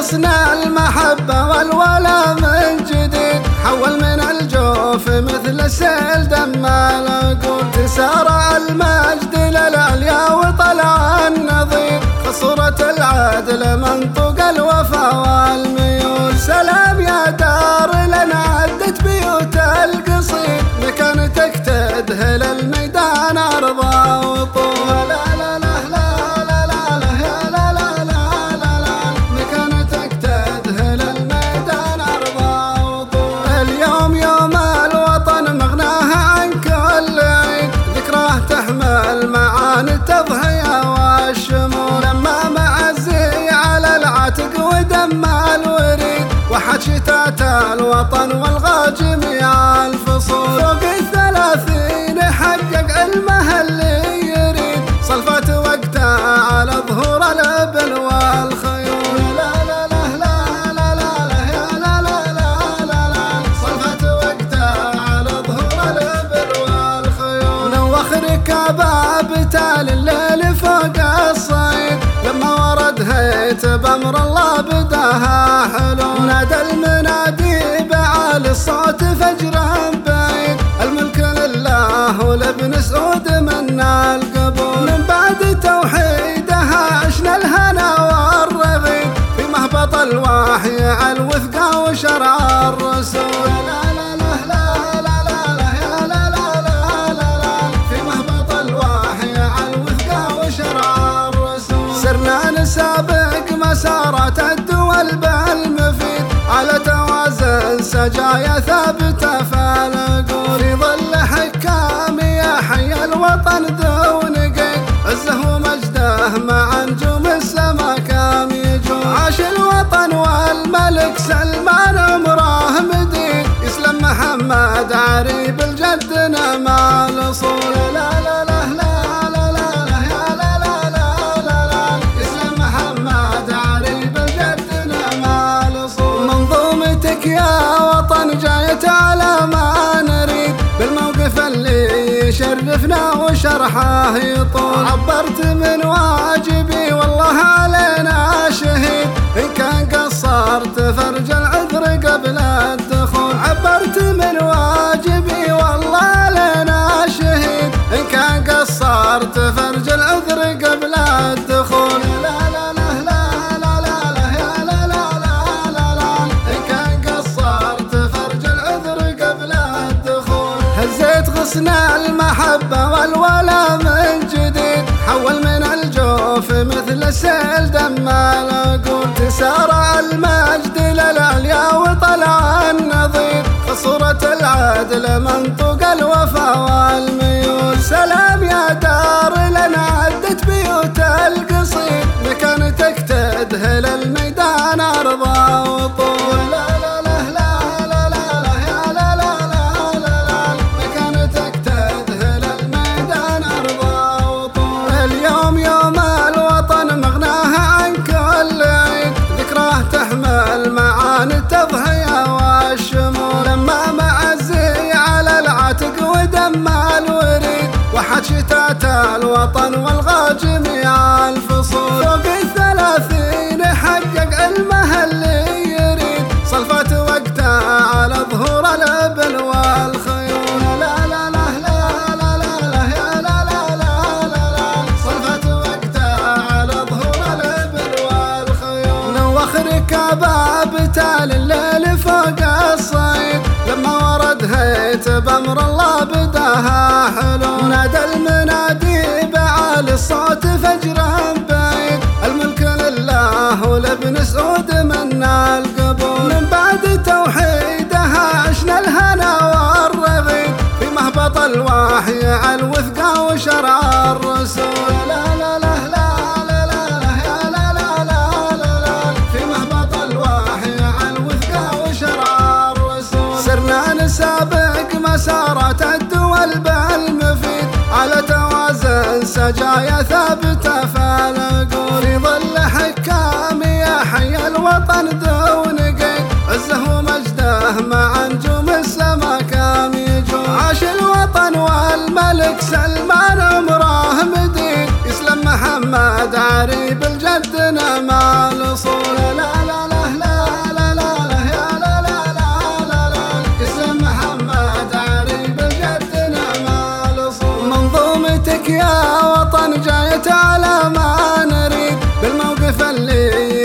غصن المحبة والولا من جديد، حول من الجوف مثل السيل دم العقول، تسارع المجد للعليا وطلع النظير، خصورة العدل منطوق الوفا والميول. سلام يا دار لنا عدت بيوت القصيد، مكانتك تدهل الميدان أرضا وطول. التضحية والشمول، لما معزي على العتق ودم الوريد، وحد شتات الوطن والغاجم يا الفصول. فوق 30 حقق علمه اللي يريد، صلفت وقته على ظهور الابل والخيول. لا لا لا لا لا لا يا لا لا لا لا، صلفت وقته على ظهور الابل والخيول. نوخر كباب تال الليل فوق الصيد، لما ورد هيت بأمر الله بداها حلو، نادى المنادي بعالي الصوت فجرا بعيد، الملك لله ولابن سعود منا القبول. من بعد توحيدها عشنا الهنا والرغيد، في مهبط الوحي على الوثقة وشرع الرسول. نسابق مسارات الدول بالمفيد، على توازن سجايا ثابتة فالقول، في ظل حكام يا حي الوطن دون قيد، عزه ومجده مع نجوم السما كام يجون. عاش الوطن والملك سلمان عمره مديد، يسلم محمد عريب الجدنا مع الاصول. لا لا لا يا وطن جايت على ما نريد، بالموقف اللي يشرفنا وشرحه يطول. عبرت من واجبي والله علينا شهيد، إن كان قصرت فرج العذر قبل الدخول. عبرت من واجبي والله علينا شهيد، إن كان قصرت فرج العذر قبل الدخول. لا لا لا غصن المحبة والولا من جديد، حول من الجوف مثل السيل دم العقول، تسارع المجد للعليا وطلع النظير، خصورة العدل منطوق الوفا والميول. سلام يا دار لنا عدت بيوت القصيد، مكانتك تدهل الميدان أرضا وطول. التضحية والشمول، لما معزي على العتق ودم الوريد، وحد شتات الوطن والغاجم يا الفصول. فوق 30 حقق علمه اللي يريد، صلفت وقته على ظهور الابل والخيول. لا لا لا لا لا لا يا لا لا لا لا، صلفت وقته على ظهور الابل والخيول. نوخر كباب تال الليل فوق الصيد، لما ورد هيت بأمر الله بداها حلو، نادى المنادي بعالي الصوت فجرا بعيد، الملك لله ولابن سعود منا القبول. من بعد توحيدها عشنا الهنا والرغيد، في مهبط الوحي على الوثقة وشرع الرسول. لا لا لا نسابق مسارات الدول بالمفيد، على توازن سجايا ثابتة فالقول، في ظل حكام يا حي الوطن دون قيد، عزه ومجده مع نجوم السما كام يجون. عاش الوطن والملك سلمان عمره مديد، يسلم محمد عريب الجدنا مع الاصول. لا لا لا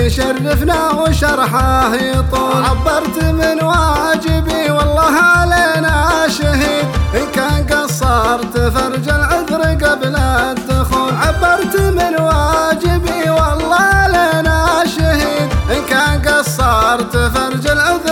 يشرفنا وشرحه يطول. عبرت من واجبي والله علينا شهيد، إن كان قصرت فرج العذر قبل الدخول. عبرت من واجبي والله علينا شهيد، إن كان قصرت فرج العذر